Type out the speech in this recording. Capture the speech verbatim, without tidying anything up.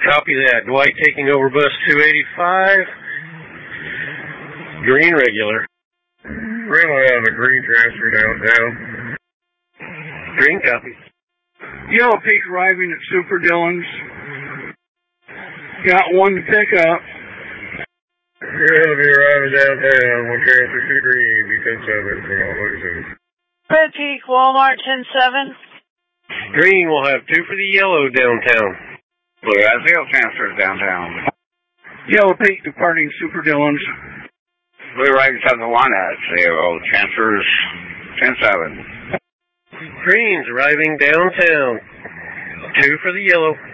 Copy that. Dwight taking over bus two eighty-five. Green regular. Green will have a green transfer downtown. Green copy. Yellow Peak arriving at Super Dillon's. Got one to pick up. Green will be arriving downtown. We'll transfer to green. Be ten seven from all locations. Red Peak, Walmart, ten seven. Green will have two for the yellow downtown. Blue Azale transfers downtown. Yellow Peak departing Super Dillon's. Blue Riding seven one at zero. Transfers ten seven. Green's arriving downtown. Two for the yellow.